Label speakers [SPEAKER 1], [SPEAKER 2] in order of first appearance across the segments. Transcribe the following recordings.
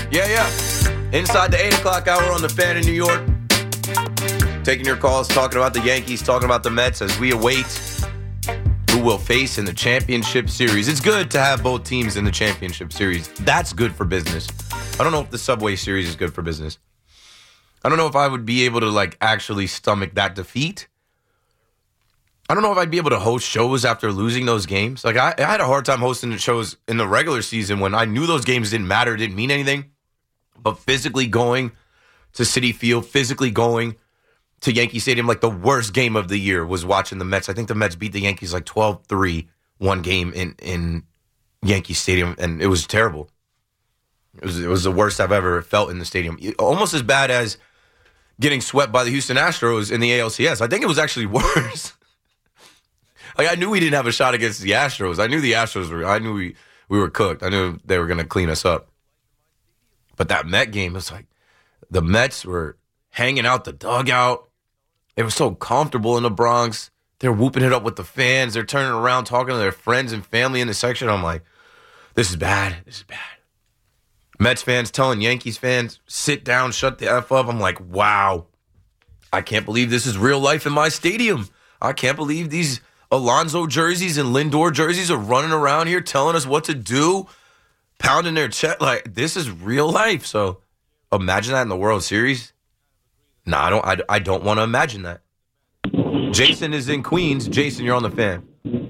[SPEAKER 1] Yeah. Inside the 8 o'clock hour on the Fan in New York. Taking your calls, talking about the Yankees, talking about the Mets as we await who will face in the championship series. It's good to have both teams in the championship series. That's good for business. I don't know if the Subway Series is good for business. I don't know if I would be able to actually stomach that defeat. I don't know if I'd be able to host shows after losing those games. I had a hard time hosting the shows in the regular season when I knew those games didn't matter, didn't mean anything. But physically going to Citi Field, physically going to Yankee Stadium, the worst game of the year was watching the Mets. I think the Mets beat the Yankees 12-3 one game in Yankee Stadium, and it was terrible. It was the worst I've ever felt in the stadium. Almost as bad as getting swept by the Houston Astros in the ALCS. I think it was actually worse. I knew we didn't have a shot against the Astros. I knew the Astros were. I knew we were cooked. I knew they were going to clean us up. But that Met game, it's the Mets were hanging out the dugout. They were so comfortable in the Bronx. They're whooping it up with the fans. They're turning around, talking to their friends and family in the section. I'm like, this is bad. This is bad. Mets fans telling Yankees fans, sit down, shut the F up. I'm like, wow. I can't believe this is real life in my stadium. I can't believe these Alonso jerseys and Lindor jerseys are running around here telling us what to do, pounding their chest. This is real life. So imagine that in the World Series. No, I don't want to imagine that. Jason is in Queens. Jason, you're on the Fan.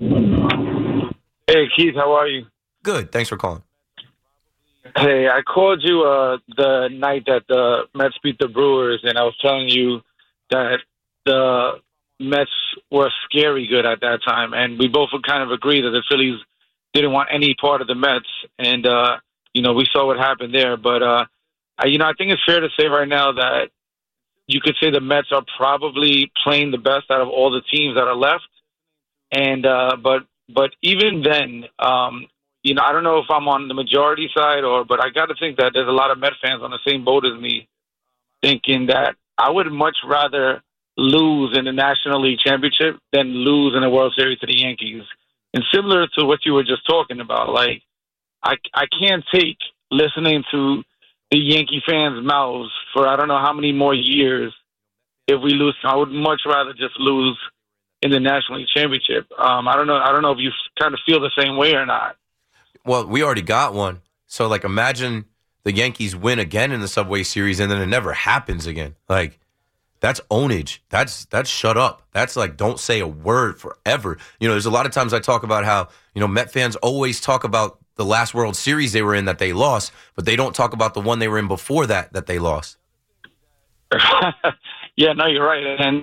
[SPEAKER 2] Hey, Keith, how are you?
[SPEAKER 1] Good. Thanks for calling.
[SPEAKER 2] Hey, I called you the night that the Mets beat the Brewers, and I was telling you that the Mets were scary good at that time, and we both would kind of agree that the Phillies didn't want any part of the Mets, and we saw what happened there. But I think it's fair to say right now that you could say the Mets are probably playing the best out of all the teams that are left, and but even then, I don't know if I'm on the majority side but I got to think that there's a lot of Met fans on the same boat as me, thinking that I would much rather lose in the National League Championship than lose in the World Series to the Yankees. And similar to what you were just talking about, I can't take listening to the Yankee fans' mouths for I don't know how many more years if we lose. I would much rather just lose in the National League Championship. I don't know if you kind of feel the same way or not.
[SPEAKER 1] Well, we already got one. So, imagine the Yankees win again in the Subway Series and then it never happens again. That's ownage. That's shut up. That's don't say a word forever. There's a lot of times I talk about how, Met fans always talk about the last World Series they were in that they lost, but they don't talk about the one they were in before that they lost.
[SPEAKER 2] Yeah, no, you're right. And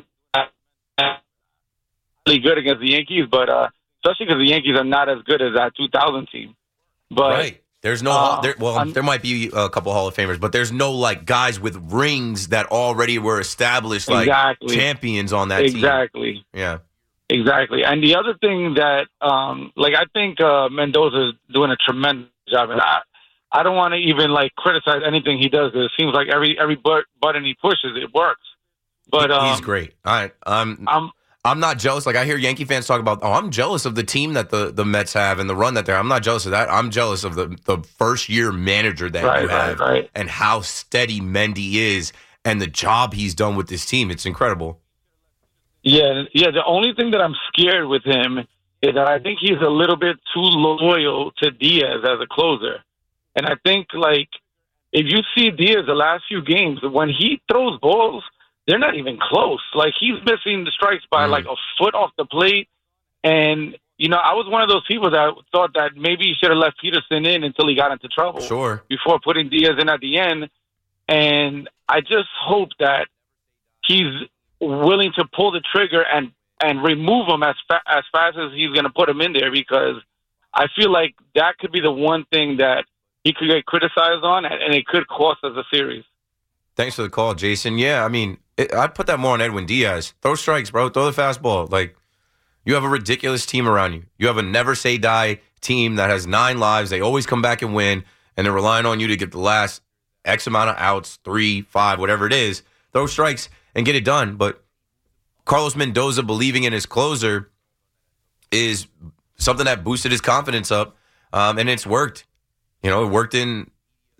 [SPEAKER 2] really good against the Yankees, but especially because the Yankees are not as good as that 2000 team. But
[SPEAKER 1] right. There's no there might be a couple Hall of Famers, but there's no
[SPEAKER 2] guys
[SPEAKER 1] with rings that already were established champions on that team.
[SPEAKER 2] Exactly.
[SPEAKER 1] Yeah.
[SPEAKER 2] Exactly. And the other thing that I think Mendoza's doing a tremendous job, and I don't want to even criticize anything he does, because it seems like every button he pushes it works. But
[SPEAKER 1] he's great. I'm not jealous. I hear Yankee fans talk about, I'm jealous of the team that the Mets have and the run that they're. I'm not jealous of that. I'm jealous of the first-year manager that you have and how steady Mendy is and the job he's done with this team. It's incredible.
[SPEAKER 2] Yeah. The only thing that I'm scared with him is that I think he's a little bit too loyal to Diaz as a closer. And I think, if you see Diaz the last few games, when he throws balls, they're not even close. He's missing the strikes by a foot off the plate. And, I was one of those people that thought that maybe he should have left Peterson in until he got into trouble.
[SPEAKER 1] Sure.
[SPEAKER 2] Before putting Diaz in at the end. And I just hope that he's willing to pull the trigger and remove him as fast as he's going to put him in there, because I feel like that could be the one thing that he could get criticized on, and it could cost us a series.
[SPEAKER 1] Thanks for the call, Jason. Yeah, I'd put that more on Edwin Diaz. Throw strikes, bro. Throw the fastball. You have a ridiculous team around you. You have a never-say-die team that has 9 lives. They always come back and win, and they're relying on you to get the last X amount of outs, 3, 5, whatever it is. Throw strikes and get it done. But Carlos Mendoza believing in his closer is something that boosted his confidence up, and it's worked. It worked in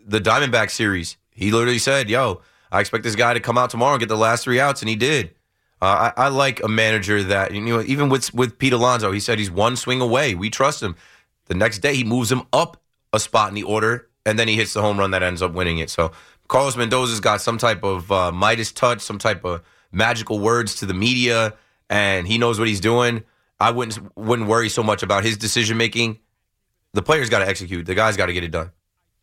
[SPEAKER 1] the Diamondback series. He literally said, yo, I expect this guy to come out tomorrow and get the last 3 outs, and he did. I like a manager that, even with Pete Alonso, he said he's one swing away. We trust him. The next day, he moves him up a spot in the order, and then he hits the home run that ends up winning it. So Carlos Mendoza's got some type of Midas touch, some type of magical words to the media, and he knows what he's doing. I wouldn't worry so much about his decision-making. The player's got to execute. The guy's got to get it done.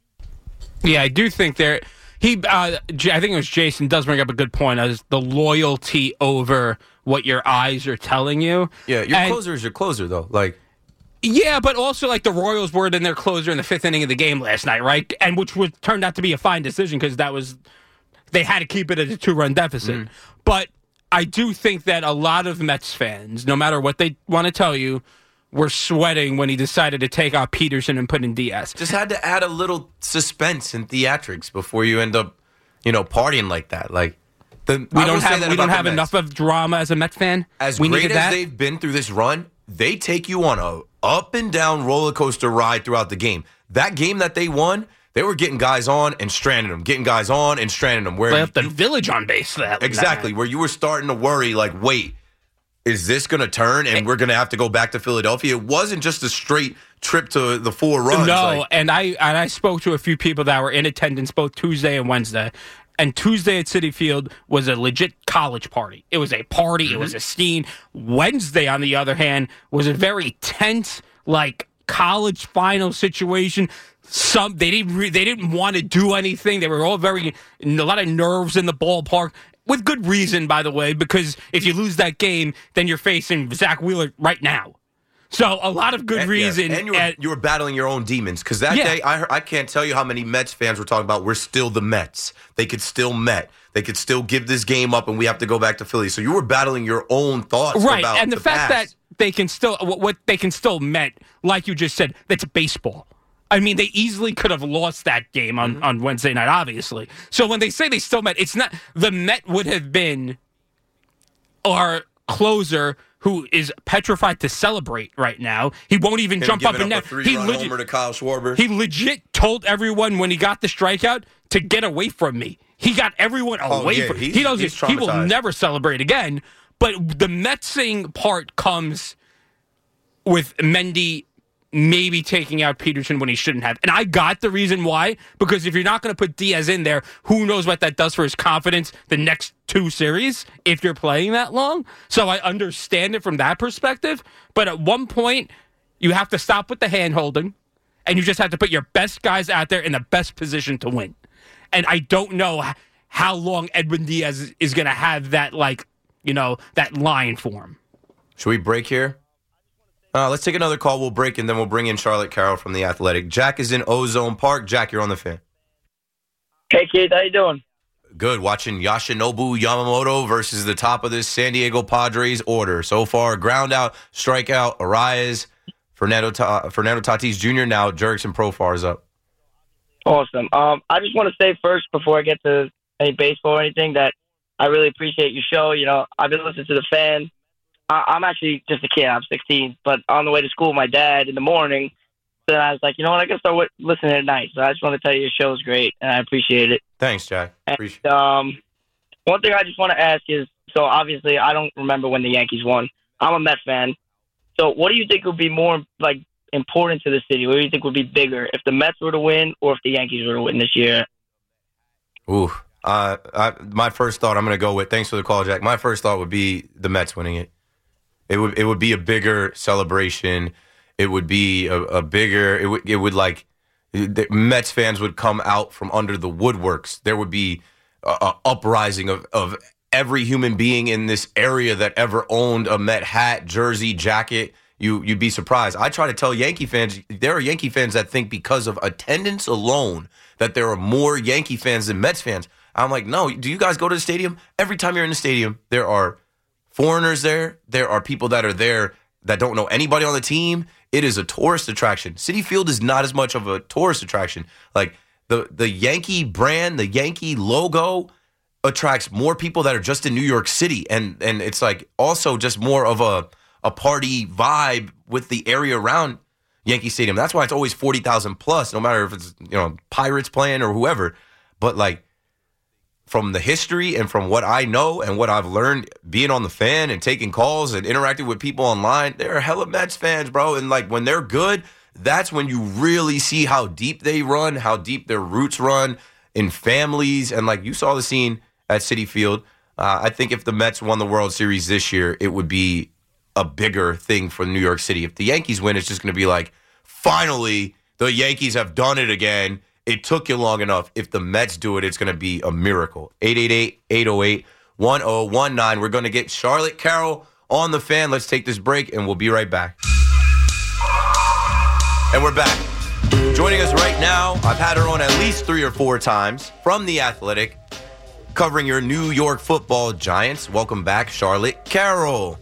[SPEAKER 3] Yeah, I do think I think it was Jason does bring up a good point as the loyalty over what your eyes are telling you.
[SPEAKER 1] Yeah, your closer is your closer, though.
[SPEAKER 3] Yeah, but also the Royals were in their closer in the 5th inning of the game last night, right? And which turned out to be a fine decision because they had to keep it at a 2-run deficit. Mm. But I do think that a lot of Mets fans, no matter what they want to tell you, were sweating when he decided to take out Peterson and put in Diaz.
[SPEAKER 1] Just had to add a little suspense and theatrics before you end up, partying like that. We don't have
[SPEAKER 3] enough of drama as a Mets fan.
[SPEAKER 1] As great as they've been through this run, they take you on a up and down roller coaster ride throughout the game. That game that they won, they were getting guys on and stranding them, Where
[SPEAKER 3] they left the village on base.
[SPEAKER 1] Exactly, where you were starting to worry, wait, is this going to turn and we're going to have to go back to Philadelphia? It wasn't just a straight trip to the 4 runs.
[SPEAKER 3] No, and I spoke to a few people that were in attendance both Tuesday and Wednesday. And Tuesday at Citi Field was a legit college party. It was a party. Mm-hmm. It was a scene. Wednesday, on the other hand, was a very tense, college final situation. They didn't want to do anything. They were all a lot of nerves in the ballpark. With good reason, by the way, because if you lose that game, then you're facing Zach Wheeler right now. So a lot of good reason.
[SPEAKER 1] And you were battling your own demons. Because that day, I can't tell you how many Mets fans were talking about we're still the Mets. They could still Met. They could still give this game up and we have to go back to Philly. So you were battling your own thoughts about
[SPEAKER 3] and the fact
[SPEAKER 1] past.
[SPEAKER 3] That they can still, what they can still Met, like you just said, that's baseball. I mean, they easily could have lost that game on Wednesday night, obviously. So when they say they still Met, it's not, the Met would have been our closer who is petrified to celebrate right now. He won't even jump up and down.
[SPEAKER 1] He homer to Kyle Schwarber.
[SPEAKER 3] He legit told everyone when he got the strikeout to get away from me. He got everyone away from me. He will never celebrate again. But the Metsing part comes with Mendy maybe taking out Peterson when he shouldn't have. And I got the reason why, because if you're not going to put Diaz in there, who knows what that does for his confidence the next 2 series if you're playing that long. So I understand it from that perspective. But at one point, you have to stop with the hand-holding, and you just have to put your best guys out there in the best position to win. And I don't know how long Edwin Diaz is going to have that, that line for him.
[SPEAKER 1] Should we break here? Let's take another call. We'll break, and then we'll bring in Charlotte Carroll from The Athletic. Jack is in Ozone Park. Jack, you're on the Fan.
[SPEAKER 4] Hey, Keith. How you doing?
[SPEAKER 1] Good. Watching Yoshinobu Yamamoto versus the top of this San Diego Padres order. So far, ground out, strikeout, Arias, Fernando Tatis Jr. Now, Jurickson Profar is up.
[SPEAKER 4] Awesome. I just want to say first, before I get to any baseball or anything, that I really appreciate your show. I've been listening to The Fan. I'm actually just a kid. I'm 16. But on the way to school with my dad in the morning, then I was like, you know what? I got to start listening at night. So I just want to tell you your show is great, and I appreciate it.
[SPEAKER 1] Thanks, Jack. Appreciate it.
[SPEAKER 4] One thing I just want to ask is, so obviously I don't remember when the Yankees won. I'm a Mets fan. So what do you think would be more important to the city? What do you think would be bigger, if the Mets were to win or if the Yankees were to win this year?
[SPEAKER 1] Ooh. My first thought, I'm going to go with, thanks for the call, Jack. My first thought would be the Mets winning it. It would be a bigger celebration. It would be a bigger. It would the Mets fans would come out from under the woodworks. There would be a uprising of every human being in this area that ever owned a Met hat, jersey, jacket. You'd be surprised. I try to tell Yankee fans, there are Yankee fans that think because of attendance alone that there are more Yankee fans than Mets fans. I'm like, no. Do you guys go to the stadium? Every time you're in the stadium, there are foreigners there. There are people that are there that don't know anybody on the team. It is a tourist attraction. Citi Field is not as much of a tourist attraction. The Yankee brand, the Yankee logo attracts more people that are just in New York City. And it's also just more of a party vibe with the area around. Yankee Stadium. That's why it's always 40,000 plus, no matter if it's, Pirates playing or whoever. But like, from the history and from what I know and what I've learned being on the fan and taking calls and interacting with people online, they're hella Mets fans, bro. And like, when they're good, that's when you really see how deep they run, how deep their roots run in families. And like, you saw the scene at Citi Field. I think if the Mets won the World Series this year, it would be a bigger thing for New York City. If the Yankees win, it's just going to be like, finally, the Yankees have done it again. It took you long enough. If the Mets do it, it's going to be a miracle. 888-808-1019. We're going to get Charlotte Carroll on the fan. Let's take this break, and we'll be right back. And we're back. Joining us right now, I've had her on at least 3 or 4 times from The Athletic, covering your New York Football Giants. Welcome back, Charlotte Carroll.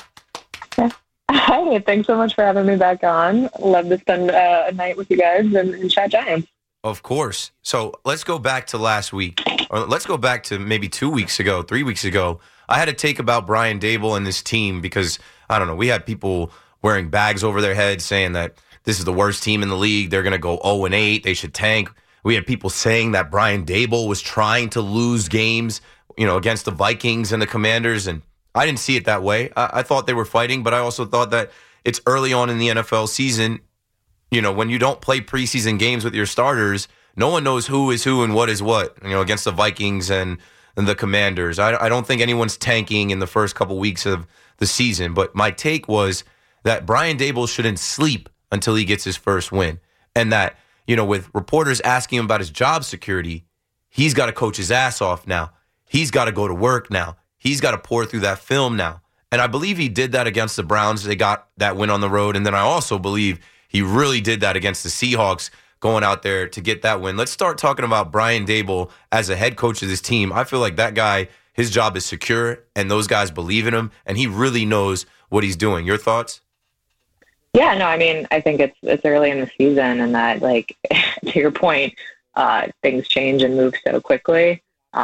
[SPEAKER 5] Hi, thanks so much for having me back on. Love to spend a night with you guys and chat Giants.
[SPEAKER 1] Of course. So let's go back to last week, or let's go back to maybe 2 weeks ago, 3 weeks ago. I had a take about Brian Daboll and this team because, I don't know, we had people wearing bags over their heads saying that this is the worst team in the league. They're going to go 0-8. They should tank. We had people saying that Brian Daboll was trying to lose games, against the Vikings and the Commanders, and I didn't see it that way. I thought they were fighting, but I also thought that it's early on in the NFL season. When you don't play preseason games with your starters, no one knows who is who and what is what, against the Vikings and the Commanders. I don't think anyone's tanking in the first couple weeks of the season, but my take was that Brian Daboll shouldn't sleep until he gets his first win. And that, with reporters asking him about his job security, he's got to coach his ass off now. He's got to go to work now. He's got to pour through that film now. And I believe he did that against the Browns. They got that win on the road. And then I also believe he really did that against the Seahawks, going out there to get that win. Let's start talking about Brian Daboll as a head coach of this team. I feel like that guy, his job is secure, and those guys believe in him, and he really knows what he's doing. Your thoughts?
[SPEAKER 5] Yeah, no, I mean, I think it's early in the season, and that, like, to your point, things change and move so quickly.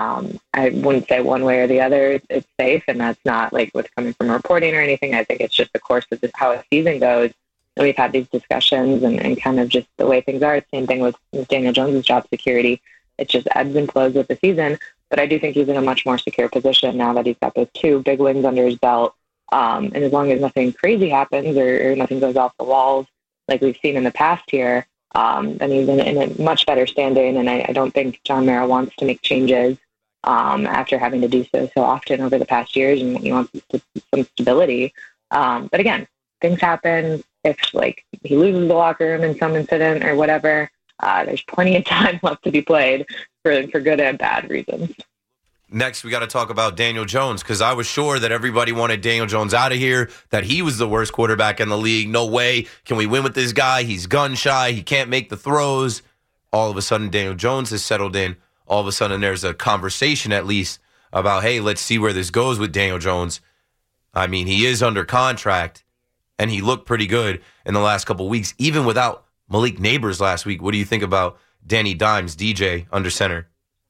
[SPEAKER 5] I wouldn't say one way or the other it's safe, and that's not like what's coming from reporting or anything. I think it's just the course of how a season goes. And we've had these discussions and kind of just the way things are. Same thing with Daniel Jones' job security. It just ebbs and flows with the season. But I do think he's in a much more secure position now that he's got those 2 big wins under his belt. And as long as nothing crazy happens or nothing goes off the walls like we've seen in the past here, then he's in a much better standing. And I don't think John Mara wants to make changes after having to do so often over the past years, and he wants some stability. But again, things happen. If like he loses the locker room in some incident or whatever, there's plenty of time left to be played for good and bad reasons.
[SPEAKER 1] Next, we got to talk about Daniel Jones, because I was sure that everybody wanted Daniel Jones out of here, that he was the worst quarterback in the league. No way can we win with this guy. He's gun shy. He can't make the throws. All of a sudden, Daniel Jones has settled in. All of a sudden, there's a conversation at least about, hey, let's see where this goes with Daniel Jones. I mean, he is under contract, and he looked pretty good in the last couple of weeks, even without Malik Neighbors last week. What do you think about Danny Dimes, DJ, under center?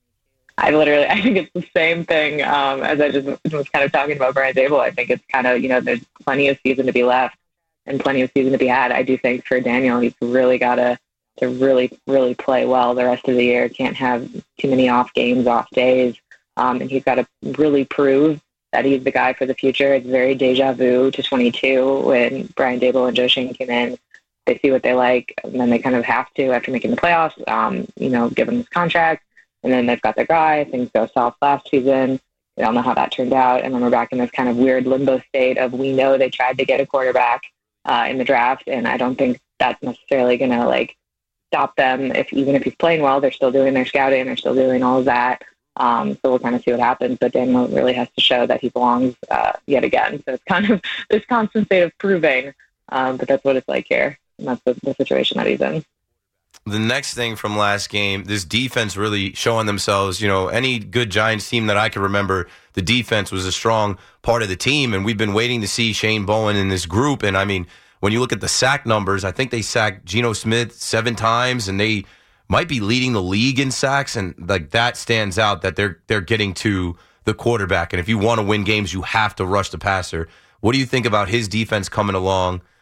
[SPEAKER 5] I think it's the same thing as I just was kind of talking about Brian Daboll. I think it's kind of, there's plenty of season to be left and plenty of season to be had. I do think for Daniel, he's really got to really, really play well the rest of the year. Can't have too many off games, off days. And he's got to really prove that he's the guy for the future. It's very deja vu to 22 when Brian Daboll and Joe Schoen came in. They see what they like, and then they kind of have to after making the playoffs, give him his contract. And then they've got their guy. Things go south last season. We all know how that turned out. And then we're back in this kind of weird limbo state of we know they tried to get a quarterback in the draft, and I don't think that's necessarily going to, stop them. Even if he's playing well, they're still doing their scouting. They're still doing all of that. So we'll kind of see what happens. But Daniel really has to show that he belongs yet again. So it's kind of this constant state of proving. But that's what it's like here. And that's the situation that he's in.
[SPEAKER 1] The next thing from last game, this defense really showing themselves. Any good Giants team that I can remember, the defense was a strong part of the team, and we've been waiting to see Shane Bowen in this group. And I mean, when you look at the sack numbers, I think they sacked Geno Smith 7 times, and they might be leading the league in sacks. And that stands out that they're getting to the quarterback. And if you want to win games, you have to rush the passer. What do you think about his defense coming along?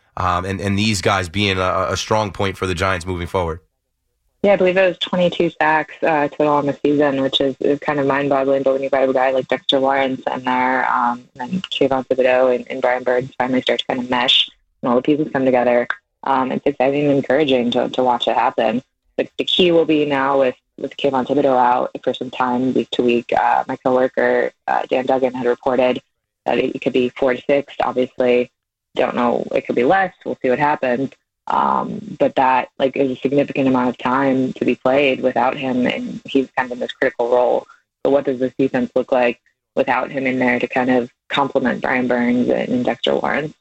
[SPEAKER 1] and these guys being a strong point for the Giants moving forward.
[SPEAKER 5] Yeah, I believe it was 22 sacks total on the season, which is kind of mind-boggling. But when you've got a guy like Dexter Lawrence and there, and Kayvon Thibodeaux and Brian Burns finally start to kind of mesh and all the pieces come together, it's exciting and encouraging to watch it happen. But the key will be now with Kayvon Thibodeaux out for some time, week to week. My coworker, Dan Duggan, had reported that it could be 4 to 6. Obviously, don't know. It could be less. We'll see what happens. But that is a significant amount of time to be played without him, and he's kind of in this critical role. So what does this defense look like without him in there to kind of complement Brian Burns and Dexter Lawrence?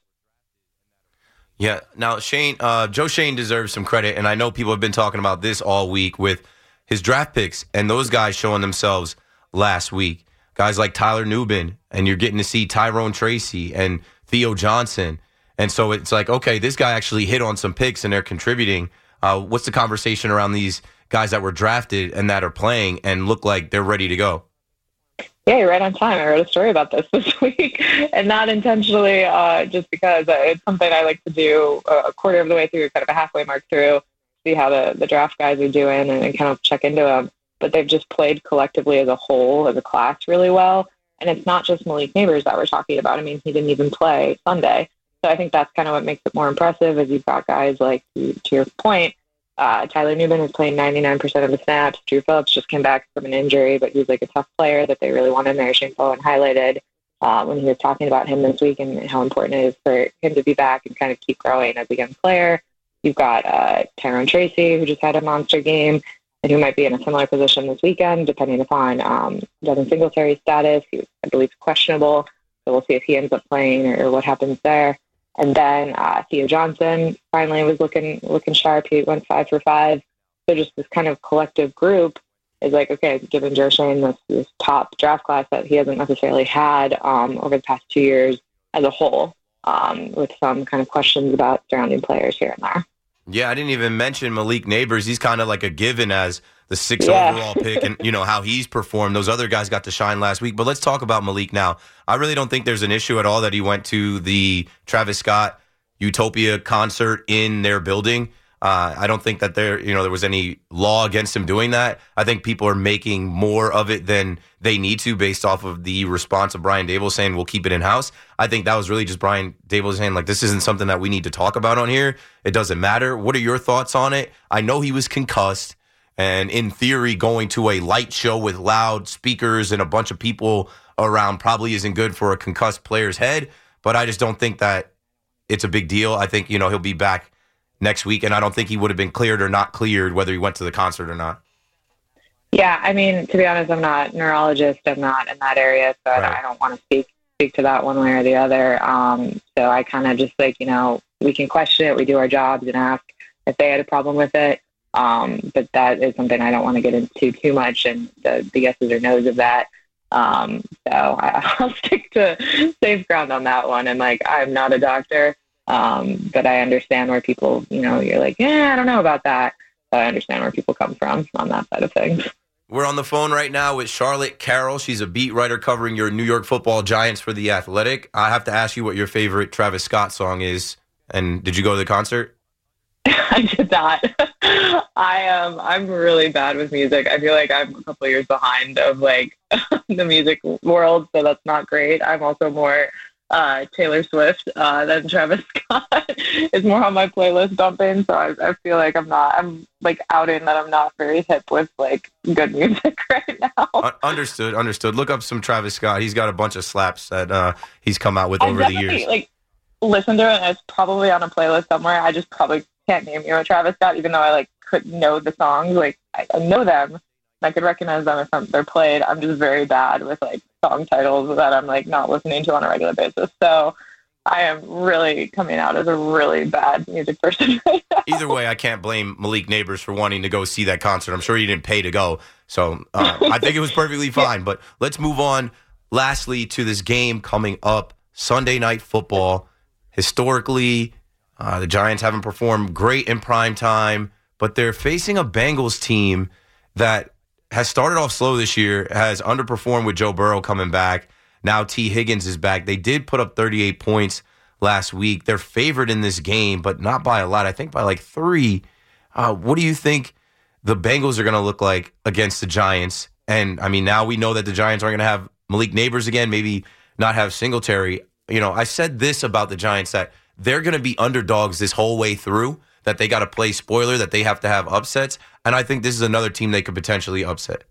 [SPEAKER 1] Yeah. Now, Shane, Joe Schoen deserves some credit, and I know people have been talking about this all week with his draft picks and those guys showing themselves last week. Guys like Tyler Nubin, and you're getting to see Tyrone Tracy and Theo Johnson. And so it's like, okay, this guy actually hit on some picks and they're contributing. What's the conversation around these guys that were drafted and that are playing and look like they're ready to go?
[SPEAKER 5] Yeah, you're right on time. I wrote a story about this week, and not intentionally, just because it's something I like to do a quarter of the way through, kind of a halfway mark through, see how the draft guys are doing and kind of check into them. But they've just played collectively as a whole, as a class, really well. And it's not just Malik Nabers that we're talking about. I mean, he didn't even play Sunday. So I think that's kind of what makes it more impressive, is you've got guys like, to your point, Tyler Nubin is playing 99% of the snaps. Drew Phillips just came back from an injury, but he's like a tough player that they really want in there. Shane Bowen highlighted when he was talking about him this week and how important it is for him to be back and kind of keep growing as a young player. You've got Tyrone Tracy, who just had a monster game and who might be in a similar position this weekend, depending upon Devin Singletary's status. He was, I believe, questionable, so we'll see if he ends up playing or what happens there. And then Theo Johnson finally was looking sharp. He went 5 for 5. So just this kind of collective group is like, okay, given Joe Schoen this top draft class that he hasn't necessarily had over the past 2 years as a whole, with some kind of questions about surrounding players here and there.
[SPEAKER 1] Yeah, I didn't even mention Malik Nabers. He's kind of like a given as the 6th overall pick, and you know how he's performed. Those other guys got to shine last week. But let's talk about Malik now. I really don't think there's an issue at all that he went to the Travis Scott Utopia concert in their building. I don't think that there was any law against him doing that. I think people are making more of it than they need to based off of the response of Brian Daboll saying we'll keep it in-house. I think that was really just Brian Daboll saying, like, this isn't something that we need to talk about on here. It doesn't matter. What are your thoughts on it? I know he was concussed, and in theory, going to a light show with loud speakers and a bunch of people around probably isn't good for a concussed player's head, but I just don't think that it's a big deal. I think, he'll be back next week, and I don't think he would have been cleared or not cleared whether he went to the concert or not.
[SPEAKER 5] Yeah, I mean, to be honest, I'm not a neurologist. I'm not in that area, so right. I don't want to speak to that one way or the other. So I kind of just we can question it. We do our jobs and ask if they had a problem with it. But that is something I don't want to get into too much, and the yeses or nos of that. So I'll stick to safe ground on that one. And I'm not a doctor. But I understand where people, you're like, I don't know about that. So I understand where people come from on that side of things.
[SPEAKER 1] We're on the phone right now with Charlotte Carroll. She's a beat writer covering your New York Football Giants for The Athletic. I have to ask you what your favorite Travis Scott song is. And did you go to the concert?
[SPEAKER 5] I did not. I'm really bad with music. I feel like I'm a couple of years behind of the music world, so that's not great. I'm also more Taylor Swift than Travis Scott. It's more on my playlist dumping, so I feel like I'm outing that I'm not very hip with good music right now. Understood.
[SPEAKER 1] Look up some Travis Scott. He's got a bunch of slaps that he's come out with over the years.
[SPEAKER 5] Listen to it, and it's probably on a playlist somewhere. I just probably can't name you a Travis Scott, even though I could know the songs. I know them. I could recognize them if they're played. I'm just very bad with song titles that I'm not listening to on a regular basis. So I am really coming out as a really bad music person right now.
[SPEAKER 1] Either way, I can't blame Malik Nabers for wanting to go see that concert. I'm sure he didn't pay to go. So I think it was perfectly fine. But let's move on lastly to this game coming up, Sunday Night Football. Historically, the Giants haven't performed great in prime time, but they're facing a Bengals team that has started off slow this year, has underperformed with Joe Burrow coming back. Now T. Higgins is back. They did put up 38 points last week. They're favored in this game, but not by a lot. I think by like 3. What do you think the Bengals are going to look like against the Giants? And, I mean, now we know that the Giants aren't going to have Malik Nabers again, maybe not have Singletary. I said this about the Giants, that they're going to be underdogs this whole way through, that they got to play spoiler, that they have to have upsets. And I think this is another team they could potentially upset.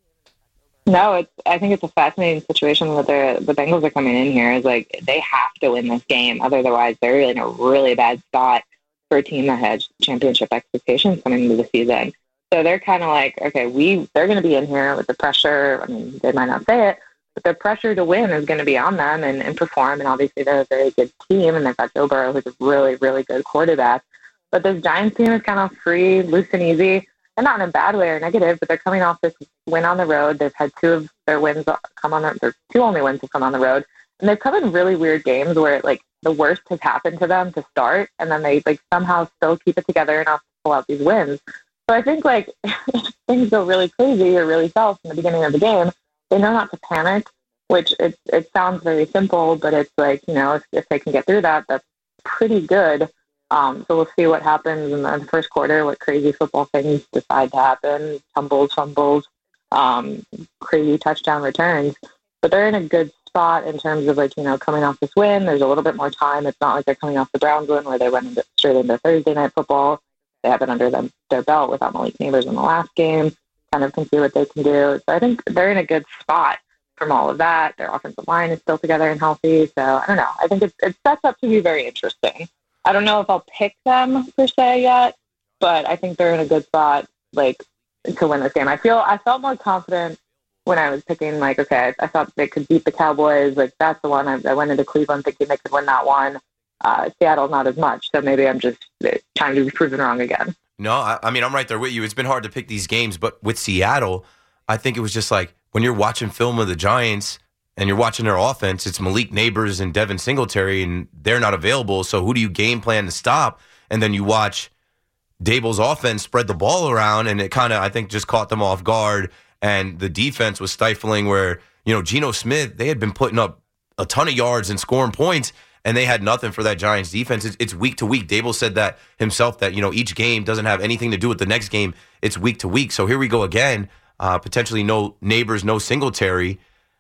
[SPEAKER 5] No, I think it's a fascinating situation that the Bengals are coming in here. Is like they have to win this game, otherwise they're in a really bad spot for a team that had championship expectations coming into the season. So they're kind of like, okay, they're going to be in here with the pressure. I mean, they might not say it, but the pressure to win is going to be on them and perform. And obviously they're a very good team, and they've got Joe Burrow, who's a really, really good quarterback. But this Giants team is kind of free, loose and easy. And not in a bad way or negative, but they're coming off this win on the road. They've had 2 of their wins come on their 2 only wins have come on the road. And they've come in really weird games where like the worst has happened to them to start, and then they like somehow still keep it together enough to pull out these wins. So I think like things go really crazy or really south in the beginning of the game, they know not to panic, which it sounds very simple, but it's like, if they can get through that, that's pretty good. So we'll see what happens in the first quarter, what crazy football things decide to happen, tumbles, fumbles, crazy touchdown returns. But they're in a good spot in terms of like, coming off this win. There's a little bit more time. It's not like they're coming off the Browns win where they went straight into Thursday night football. They have it under their belt without Malik Nabers in the last game, kind of can see what they can do. So I think they're in a good spot from all of that. Their offensive line is still together and healthy. So I don't know. I think it sets up to be very interesting. I don't know if I'll pick them per se yet, but I think they're in a good spot, like, to win this game. I felt more confident when I was picking, like, okay, I thought they could beat the Cowboys. Like, that's the one. I went into Cleveland thinking they could win that one. Seattle, not as much. So maybe I'm just trying to be proven wrong again.
[SPEAKER 1] No, I mean, I'm right there with you. It's been hard to pick these games, but with Seattle, I think it was just like when you're watching film of the Giants and you're watching their offense, it's Malik Nabers and Devin Singletary, and they're not available. So who do you game plan to stop? And then you watch Daboll's offense spread the ball around, and it kind of, I think, just caught them off guard. And the defense was stifling where, Geno Smith, they had been putting up a ton of yards and scoring points, and they had nothing for that Giants defense. It's week to week. Daboll said that himself, that, each game doesn't have anything to do with the next game. It's week to week. So here we go again. Potentially no Nabers, no Singletary.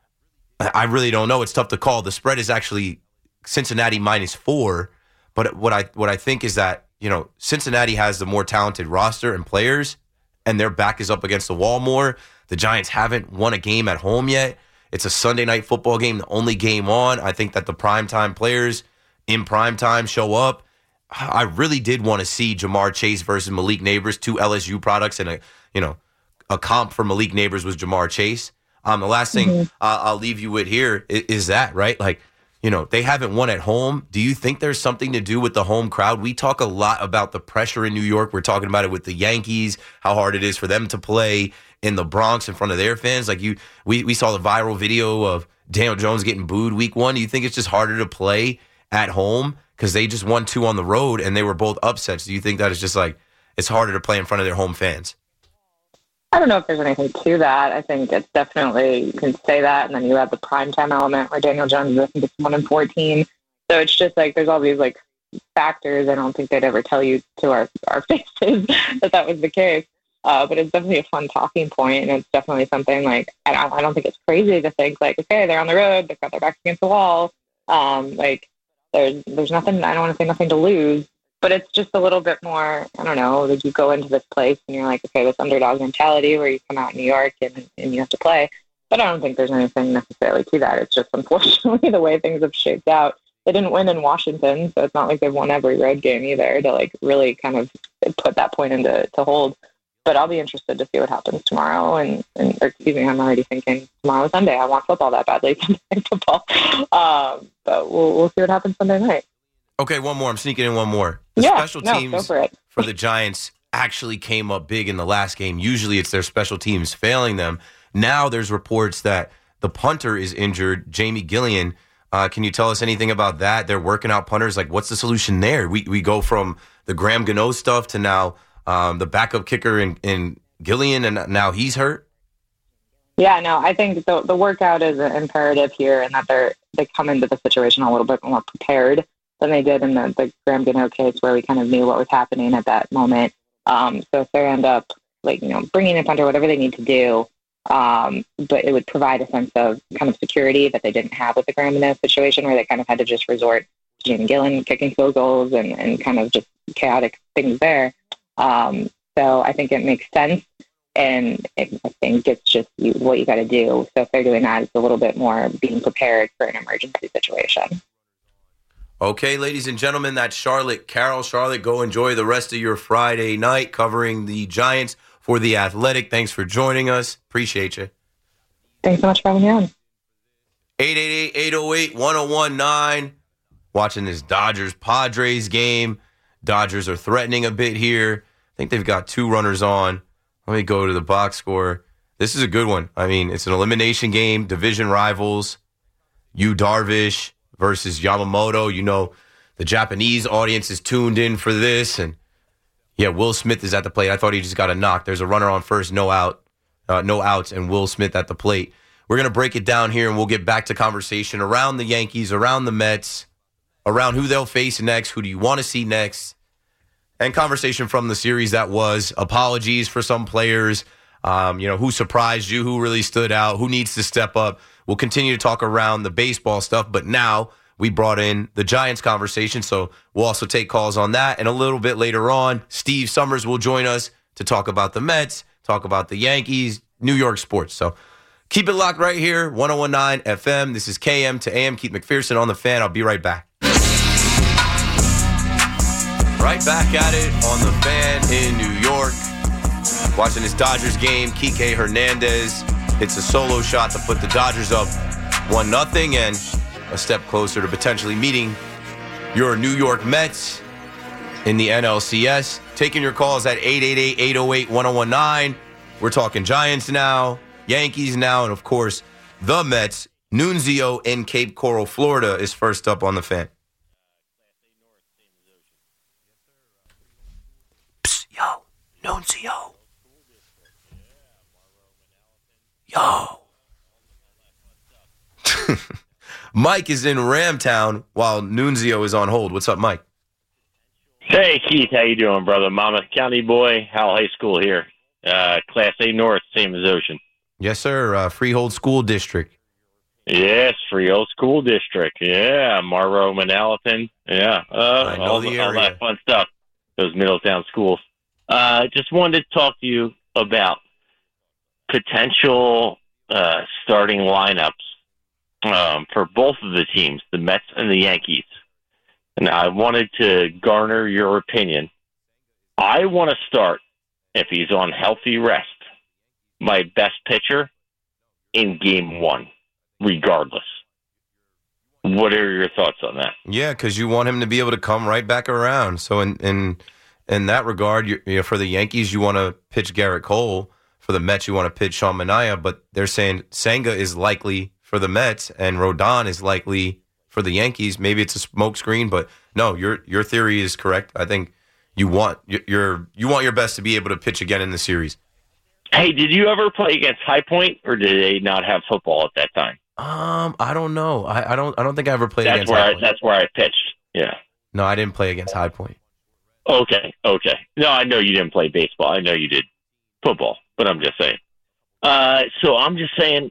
[SPEAKER 1] I really don't know. It's tough to call. The spread is actually Cincinnati -4. But what I think is that, Cincinnati has the more talented roster and players, and their back is up against the wall more. The Giants haven't won a game at home yet. It's a Sunday night football game, the only game on. I think that the primetime players in primetime show up. I really did want to see Ja'Marr Chase versus Malik Nabers, 2 LSU products, and a comp for Malik Nabers was Ja'Marr Chase. The last thing I'll leave you with here is that, right? Like, they haven't won at home. Do you think there's something to do with the home crowd? We talk a lot about the pressure in New York. We're talking about it with the Yankees, how hard it is for them to play in the Bronx in front of their fans. Like we saw the viral video of Daniel Jones getting booed week 1. Do you think it's just harder to play at home because they just won 2 on the road and they were both upsets? Do you think that it's just like it's harder to play in front of their home fans?
[SPEAKER 5] I don't know if there's anything to that. I think it's definitely, you can say that, and then you have the primetime element where Daniel Jones, I think it's 1-14. So it's just like there's all these like factors. I don't think they'd ever tell you to our faces that was the case. But it's definitely a fun talking point, and it's definitely something like I don't think it's crazy to think like, okay, they're on the road, they've got their backs against the wall. Like there's nothing. I don't want to say nothing to lose. But it's just a little bit more, I don't know, like you go into this place and you're like, okay, this underdog mentality where you come out in New York and you have to play. But I don't think there's anything necessarily to that. It's just unfortunately the way things have shaped out. They didn't win in Washington, so it's not like they've won every road game either to like really kind of put that point into hold. But I'll be interested to see what happens tomorrow. Or excuse me, I'm already thinking tomorrow Sunday. I want football that badly, Sunday night football. But we'll see what happens Sunday night.
[SPEAKER 1] Okay, one more. I'm sneaking in one more. The special teams for the Giants actually came up big in the last game. Usually it's their special teams failing them. Now there's reports that the punter is injured, Jamie Gillian. Can you tell us anything about that? They're working out punters. Like, what's the solution there? We go from the Graham Gano stuff to now the backup kicker in Gillian, and now he's hurt?
[SPEAKER 5] Yeah, no, I think the workout is imperative here, and that they come into the situation a little bit more prepared. than they did in the Graham Gano case, where we kind of knew what was happening at that moment. So if they end up bringing in a punter, whatever they need to do, but it would provide a sense of kind of security that they didn't have with the Graham Gano situation, where they kind of had to just resort to Jamie Gillen kicking field goals and kind of just chaotic things there. So I think it makes sense. And I think it's just what you got to do. So if they're doing that, it's a little bit more being prepared for an emergency situation.
[SPEAKER 1] Okay, ladies and gentlemen, that's Charlotte Carroll. Charlotte, go enjoy the rest of your Friday night covering the Giants for The Athletic. Thanks for joining us. Appreciate you.
[SPEAKER 5] Thanks so much for having me on.
[SPEAKER 1] 888-808-1019. Watching this Dodgers-Padres game. Dodgers are threatening a bit here. I think they've got 2 runners on. Let me go to the box score. This is a good one. I mean, it's an elimination game, division rivals. Yu Darvish versus Yamamoto. You know, the Japanese audience is tuned in for this. And, yeah, Will Smith is at the plate. I thought he just got a knock. There's a runner on first, no outs, and Will Smith at the plate. We're going to break it down here, and we'll get back to conversation around the Yankees, around the Mets, around who they'll face next, who do you want to see next, and conversation from the series that was. Apologies for some players, who surprised you, who really stood out, who needs to step up. We'll continue to talk around the baseball stuff, but now we brought in the Giants conversation, so we'll also take calls on that. And a little bit later on, Steve Summers will join us to talk about the Mets, talk about the Yankees, New York sports. So keep it locked right here, 101.9 FM. This is KM to AM, Keith McPherson on the Fan. I'll be right back. Right back at it on the Fan in New York. Watching this Dodgers game, Kike Hernandez hits a solo shot to put the Dodgers up 1-0 and a step closer to potentially meeting your New York Mets in the NLCS. Taking your calls at 888-808-1019. We're talking Giants now, Yankees now, and of course, the Mets. Nunzio in Cape Coral, Florida is first up on the Fan. Yo, Nunzio. Yo. Mike is in Ramtown while Nunzio is on hold. What's up, Mike?
[SPEAKER 6] Hey, Keith. How you doing, brother? Monmouth County boy, Howell High School here. Class A North, same as Ocean.
[SPEAKER 1] Yes, sir. Freehold School District.
[SPEAKER 6] Yes, Freehold School District. Yeah, Marlboro, Manalapan. Yeah,
[SPEAKER 1] I know the area.
[SPEAKER 6] All that fun stuff. Those Middletown schools. Just wanted to talk to you about potential starting lineups for both of the teams, the Mets and the Yankees. And I wanted to garner your opinion. I want to start, if he's on healthy rest, my best pitcher in Game 1, regardless. What are your thoughts on that?
[SPEAKER 1] Yeah, because you want him to be able to come right back around. So in that regard, for the Yankees, you want to pitch Garrett Cole. For the Mets, you want to pitch Sean Manaea. But they're saying Senga is likely for the Mets and Rodon is likely for the Yankees. Maybe it's a smokescreen, but no, your theory is correct. I think you want your best to be able to pitch again in the series.
[SPEAKER 6] Hey, did you ever play against High Point, or did they not have football at that time?
[SPEAKER 1] I don't know. I don't think I ever played against High Point.
[SPEAKER 6] That's where I pitched. Yeah.
[SPEAKER 1] No, I didn't play against High Point.
[SPEAKER 6] Okay. No, I know you didn't play baseball. I know you did football, but I'm just saying. So I'm just saying,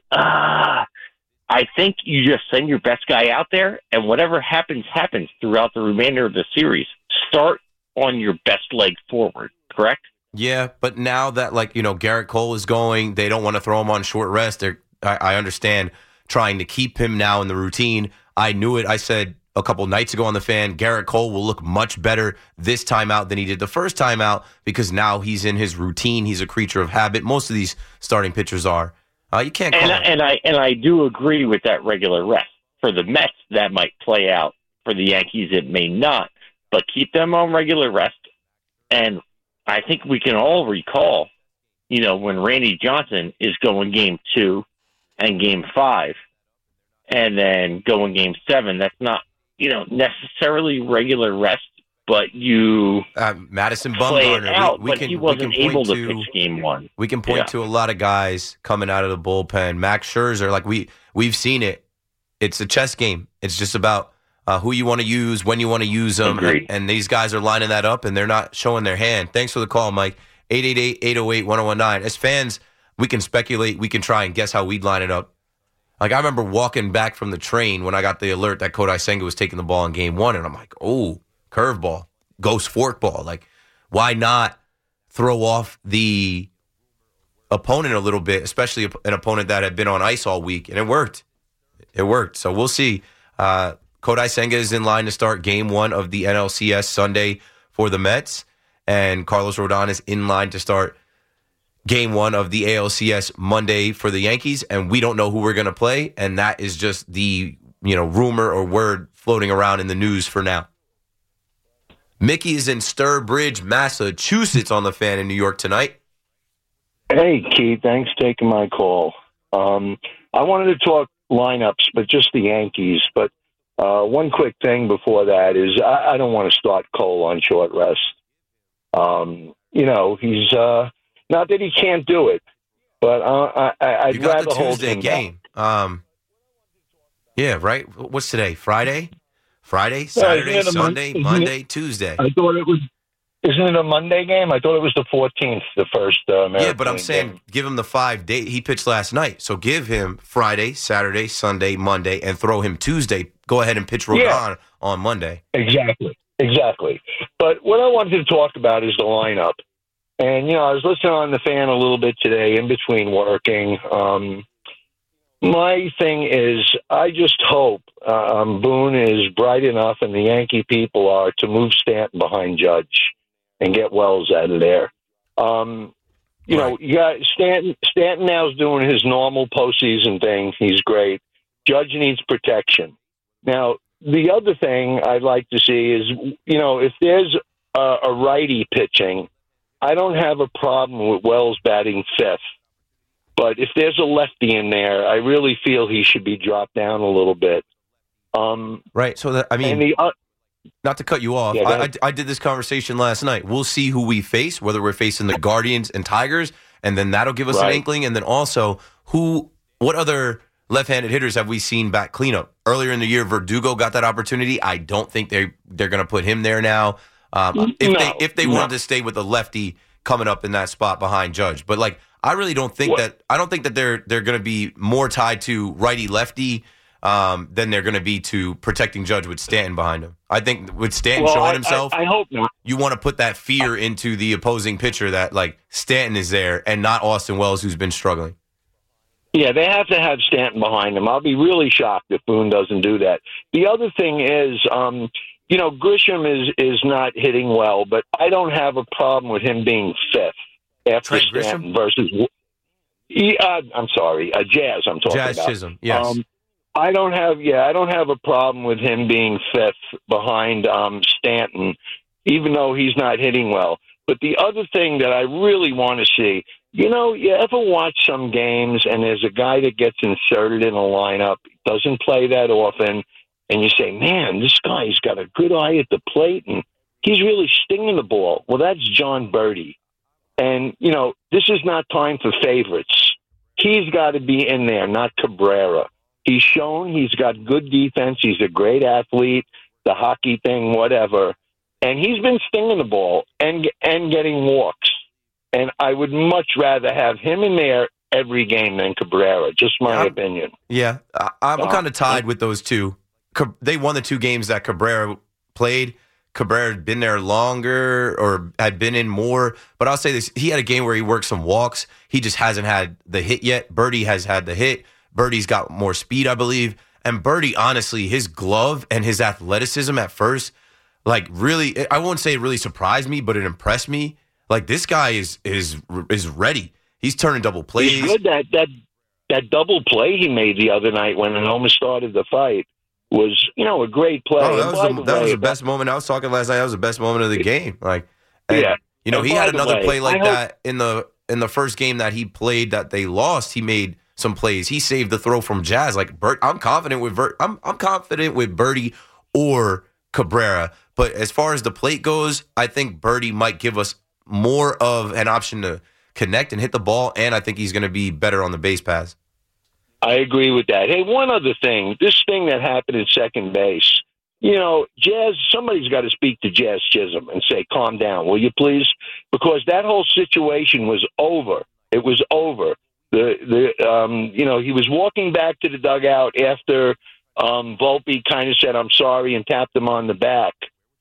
[SPEAKER 6] I think you just send your best guy out there, and whatever happens throughout the remainder of the series. Start on your best leg forward, correct?
[SPEAKER 1] Yeah, but now that, Garrett Cole is going, they don't want to throw him on short rest. I understand trying to keep him now in the routine. I knew it. I said a couple nights ago on the Fan, Garrett Cole will look much better this time out than he did the first time out because now he's in his routine. He's a creature of habit. Most of these starting pitchers are. You can't call him.
[SPEAKER 6] And I do agree with that regular rest. For the Mets, that might play out. For the Yankees, it may not. But keep them on regular rest. And I think we can all recall, when Randy Johnson is going Game 2 and Game 5 and then going Game 7, that's not, necessarily regular rest, but you
[SPEAKER 1] Madison
[SPEAKER 6] play
[SPEAKER 1] Bumgarner.
[SPEAKER 6] it out, but he wasn't able to pitch Game 1.
[SPEAKER 1] We can point to a lot of guys coming out of the bullpen. Max Scherzer, we've seen it. It's a chess game. It's just about who you want to use, when you want to use them. And these guys are lining that up, and they're not showing their hand. Thanks for the call, Mike. 888-808-1019. As fans, we can speculate. We can try and guess how we'd line it up. Like, I remember walking back from the train when I got the alert that Kodai Senga was taking the ball in game one, and I'm like, oh, curveball, ghost forkball. Like, why not throw off the opponent a little bit, especially an opponent that had been on ice all week, and it worked. It worked. So we'll see. Kodai Senga is in line to start game one of the NLCS Sunday for the Mets, and Carlos Rodon is in line to start game one of the ALCS Monday for the Yankees, and we don't know who we're going to play, and that is just the rumor or word floating around in the news for now. Mickey is in Sturbridge, Massachusetts on the Fan in New York tonight.
[SPEAKER 7] Hey, Keith, thanks for taking my call. I wanted to talk lineups, but just the Yankees. But one quick thing before that is I don't want to start Cole on short rest. He's not that he can't do it, but I'd rather hold him
[SPEAKER 1] game. Yeah, right. What's today? Friday, Saturday, Sunday, Monday, Tuesday.
[SPEAKER 7] I thought it was. Isn't it a Monday game? I thought it was the 14th, the first American
[SPEAKER 1] Yeah, but I'm saying
[SPEAKER 7] game.
[SPEAKER 1] Give him the 5 days. He pitched last night, so give him Friday, Saturday, Sunday, Monday, and throw him Tuesday. Go ahead and pitch Rodon on Monday.
[SPEAKER 7] Exactly. But what I wanted to talk about is the lineup. And, I was listening on the Fan a little bit today in between working. My thing is, I just hope Boone is bright enough and the Yankee people are to move Stanton behind Judge and get Wells out of there. Stanton now is doing his normal postseason thing. He's great. Judge needs protection. Now, the other thing I'd like to see is, if there's a righty pitching, I don't have a problem with Wells batting fifth. But if there's a lefty in there, I really feel he should be dropped down a little bit.
[SPEAKER 1] Right. So, not to cut you off, I did this conversation last night. We'll see who we face, whether we're facing the Guardians and Tigers, and then that'll give us an inkling. And then also, what other left-handed hitters have we seen back cleanup? Earlier in the year, Verdugo got that opportunity. I don't think they're going to put him there now. If they wanted to stay with a lefty coming up in that spot behind Judge. But, I really don't think that they're going to be more tied to righty-lefty than they're going to be to protecting Judge with Stanton behind him. I think with Stanton showing himself,
[SPEAKER 7] I hope not.
[SPEAKER 1] You want to put that fear into the opposing pitcher that Stanton is there and not Austin Wells, who's been struggling.
[SPEAKER 7] Yeah, they have to have Stanton behind him. I'll be really shocked if Boone doesn't do that. The other thing is, Grisham is not hitting well, but I don't have a problem with him being fifth after Stanton versus. I'm sorry, Jazz. I'm talking about
[SPEAKER 1] Jazz Chisholm. Yes.
[SPEAKER 7] I don't have a problem with him being fifth behind Stanton, even though he's not hitting well. But the other thing that I really want to see, you ever watch some games and there's a guy that gets inserted in a lineup, doesn't play that often, and you say, man, this guy's got a good eye at the plate and he's really stinging the ball. Well, that's John Birdie. And, this is not time for favorites. He's got to be in there, not Cabrera. He's shown he's got good defense. He's a great athlete, the hockey thing, whatever. And he's been stinging the ball and getting walks. And I would much rather have him in there every game than Cabrera, just my opinion.
[SPEAKER 1] Yeah, I'm kind of tied with those two. They won the 2 games that Cabrera played. Cabrera had been there longer or had been in more. But I'll say this, he had a game where he worked some walks. He just hasn't had the hit yet. Birdie has had the hit. Birdie's got more speed, I believe. And Birdie, honestly, his glove and his athleticism at first, really, I won't say it really surprised me, but it impressed me. This guy is ready. He's turning double plays.
[SPEAKER 7] He's good. That double play he made the other night when it almost started the fight was, a great play.
[SPEAKER 1] Oh, that was the best moment. I was talking last night. That was the best moment of the game. He had another play that in the first game that he played that they lost. He made some plays. He saved the throw from Jazz. I'm confident with I'm confident with Birdie or Cabrera. But as far as the plate goes, I think Birdie might give us more of an option to connect and hit the ball, and I think he's going to be better on the base pass.
[SPEAKER 7] I agree with that. Hey, one other thing. This thing that happened at second base, Jazz, somebody's got to speak to Jazz Chisholm and say, calm down, will you please? Because that whole situation was over. It was over. He was walking back to the dugout after Volpe kind of said, I'm sorry, and tapped him on the back,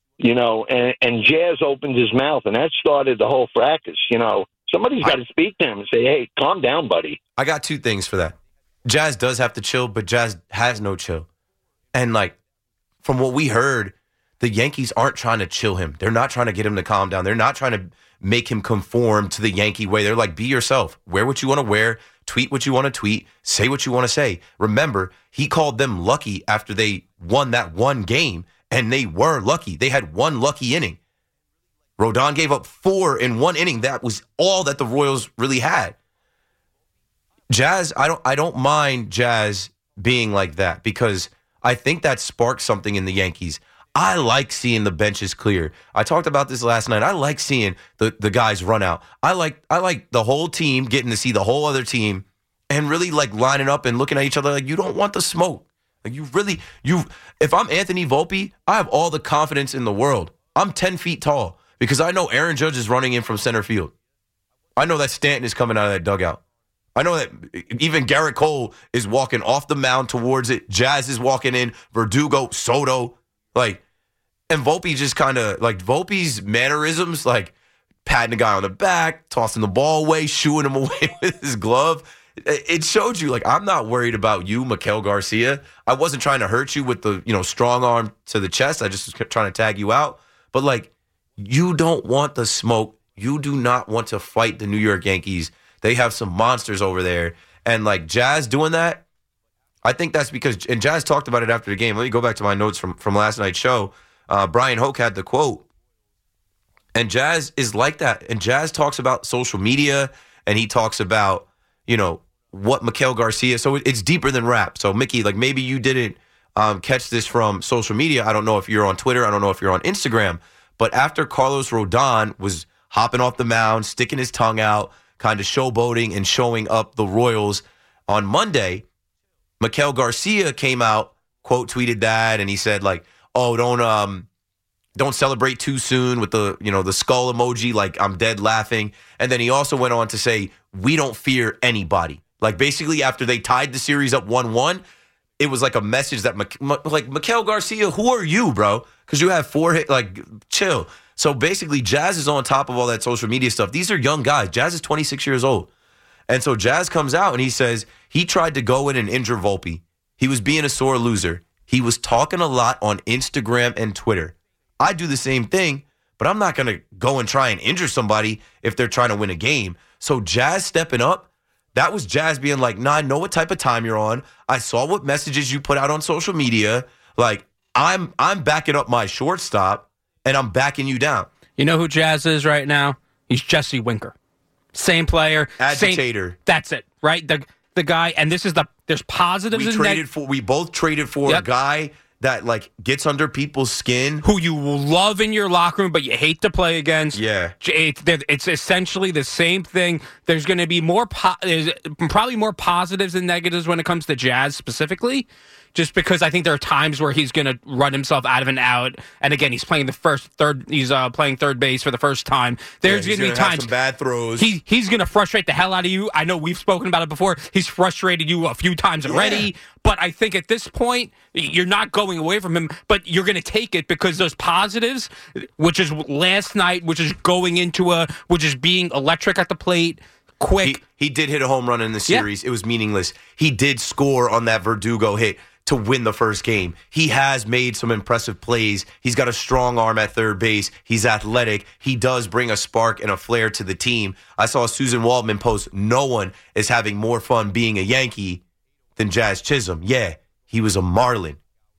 [SPEAKER 7] and Jazz opened his mouth, and that started the whole fracas. Somebody's got to speak to him and say, hey, calm down, buddy.
[SPEAKER 1] I got two things for that. Jazz does have to chill, but Jazz has no chill. And, from what we heard, the Yankees aren't trying to chill him. They're not trying to get him to calm down. They're not trying to make him conform to the Yankee way. They're like, be yourself. Wear what you want to wear. Tweet what you want to tweet. Say what you want to say. Remember, he called them lucky after they won that one game, and they were lucky. They had one lucky inning. Rodon gave up 4 in one inning. That was all that the Royals really had. Jazz, I don't mind Jazz being like that because I think that sparks something in the Yankees. I like seeing the benches clear. I talked about this last night. I like seeing the guys run out. I like the whole team getting to see the whole other team and really lining up and looking at each other like you don't want the smoke. If I'm Anthony Volpe, I have all the confidence in the world. I'm 10 feet tall because I know Aaron Judge is running in from center field. I know that Stanton is coming out of that dugout. I know that even Garrett Cole is walking off the mound towards it. Jazz is walking in. Verdugo, Soto. And Volpe just kind of, Volpe's mannerisms, patting the guy on the back, tossing the ball away, shooing him away with his glove. It showed you, I'm not worried about you, Miguel Garcia. I wasn't trying to hurt you with the, strong arm to the chest. I just was trying to tag you out. But, you don't want the smoke. You do not want to fight the New York Yankees. They have some monsters over there. And, Jazz doing that, I think that's because, and Jazz talked about it after the game. Let me go back to my notes from last night's show. Brian Hoke had the quote. And Jazz is like that. And Jazz talks about social media, and he talks about, what Miguel Garcia. So it's deeper than rap. So, Mickey, maybe you didn't catch this from social media. I don't know if you're on Twitter. I don't know if you're on Instagram. But after Carlos Rodon was hopping off the mound, sticking his tongue out, kind of showboating and showing up the Royals on Monday, Miguel Garcia came out, quote tweeted that, and he said don't celebrate too soon with the skull emoji, I'm dead laughing. And then he also went on to say, we don't fear anybody. Basically after they tied the series up 1-1, it was a message that Miguel Garcia, who are you, bro? Because you have 4 hits, chill. So basically, Jazz is on top of all that social media stuff. These are young guys. Jazz is 26 years old. And so Jazz comes out and he says he tried to go in and injure Volpe. He was being a sore loser. He was talking a lot on Instagram and Twitter. I do the same thing, but I'm not going to go and try and injure somebody if they're trying to win a game. So Jazz stepping up, that was Jazz being nah, I know what type of time you're on. I saw what messages you put out on social media. I'm backing up my shortstop. And I'm backing you down.
[SPEAKER 3] You know who Jazz is right now? He's Jesse Winker. Same player.
[SPEAKER 1] Agitator.
[SPEAKER 3] That's it, right? The guy, and there's positives in that.
[SPEAKER 1] We both traded for a guy that gets under people's skin.
[SPEAKER 3] Who you will love in your locker room, but you hate to play against.
[SPEAKER 1] Yeah.
[SPEAKER 3] It's essentially the same thing. There's going to be there's probably more positives than negatives when it comes to Jazz specifically. Just because I think there are times where he's going to run himself out of an out, and again, he's playing playing third base for the first time. There's going to be times
[SPEAKER 1] some bad throws.
[SPEAKER 3] He's going to frustrate the hell out of you. I know we've spoken about it before. He's frustrated you a few times already, but I think at this point you're not going away from him, but you're going to take it because those positives, which is last night, which is which is being electric at the plate. Quick.
[SPEAKER 1] He did hit a home run in the series. Yeah. It was meaningless. He did score on that Verdugo hit to win the first game. He has made some impressive plays. He's got a strong arm at third base. He's athletic. He does bring a spark and a flair to the team. I saw Susan Waldman post, no one is having more fun being a Yankee than Jazz Chisholm. Yeah, he was a Marlin.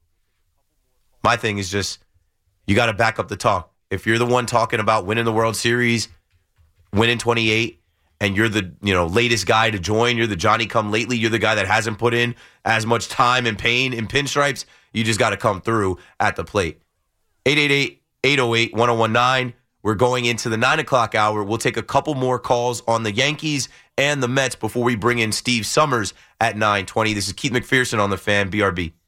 [SPEAKER 1] My thing is just, you got to back up the talk. If you're the one talking about winning the World Series, winning 28, and you're the latest guy to join, you're the Johnny-come-lately, you're the guy that hasn't put in as much time and pain in pinstripes, you just got to come through at the plate. 888-808-1019. We're going into the 9 o'clock hour. We'll take a couple more calls on the Yankees and the Mets before we bring in Steve Summers at 9:20. This is Keith McPherson on the Fan, BRB.